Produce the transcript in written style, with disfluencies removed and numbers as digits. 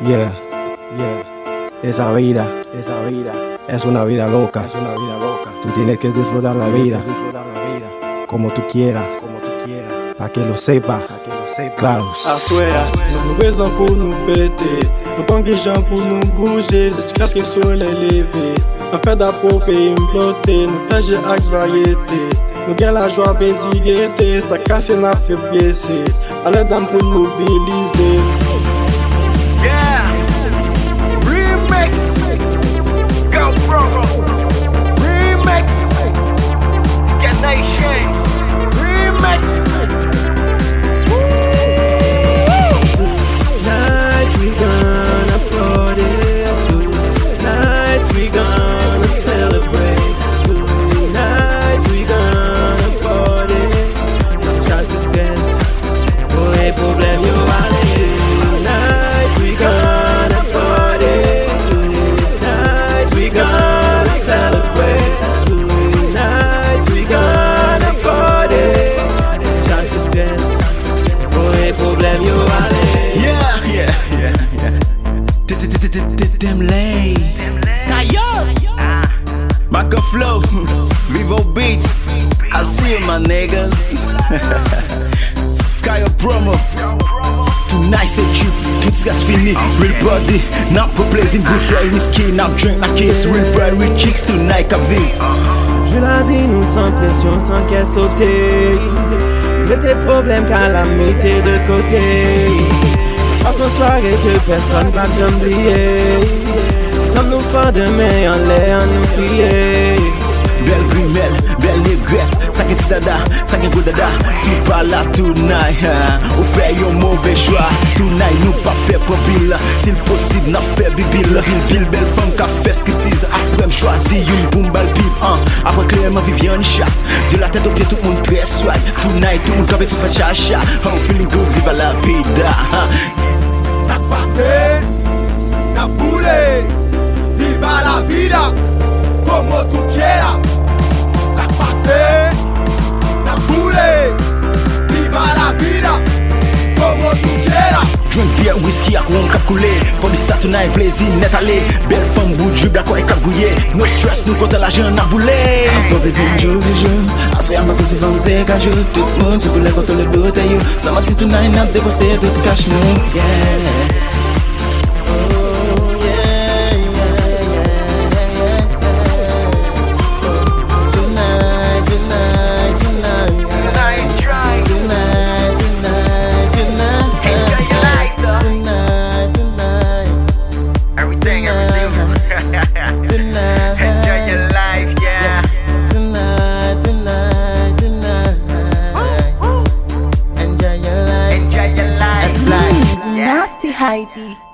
Yeah, esa vida es una vida loca, Tú tienes que disfrutar la vida, como tú quieras, para que lo sepas, claro. Assoya, nous présents pour nous péter, nous panguegeons pour nous bouger, jusqu'à ce que soit l'élevé. En fait d'approprier, imploter, nous tager avec variété. Nous gagnons la joie, plaisir, gaieté, ça casse et n'a fait blesser. À l'aide d'âme pour nous mobiliser. Yeah! Remix! Go Promo! Remix! Get Nation! Remix! Tonight we gonna party. Tonight we gonna celebrate. Tonight we gonna party. Charge the stress, pour les problèmes yo allez. Tonight we gonna party. Tonight we gonna celebrate. Tonight we gonna party. Charge the stress, pour les problèmes yo allez. Them lay Kayo Maka Flow Vivo Beats I see you my niggas Kayo Promo Tonight c'est cheap Tout ça c'est fini Real body N'a pas plaisir Bouteille whisky N'a drink n'a kiss Real boy real chicks Tonight qu'a vie Je la vis nous sans pression sans qu'elle sauter. Mets tes problèmes calamité de côté. Passe une soirée que personne va t'oublier. Ensemble nous faire demain en l'air nous crier. Belle grimelle, belle négresse Ça qui dada, ça qui good dada Si pas là tonight Ou fait un mauvais choix Tonight nous pas peur pour bill Si possible n'a fait bibil Bill belle femme qui fait ce qu'il dise Après me choisir une boum balle pile Après Clément Viviane chat De la tête aux pieds tout le monde très swag Tonight tout le monde campé sous fait chacha I'm feeling good, viva la vida Ça passe, na boule, viva la vida, como tú quieras. Ça passe, na boule, viva la vida, como tú quieras. Drink beer, whisky ak won kap koule Police ça tonight, plaisir net aller Belle femme bout drip da quoi kap gouye No stress, nous compte l'argent na boule Ton plaisir jour le jour Assoya ma petite femme c'est qu'à jour Tout le monde, sous les contre le bouteille Ça m'a dit tonight, n'a dépassé tout cash nous Yeah Nasty Heidi.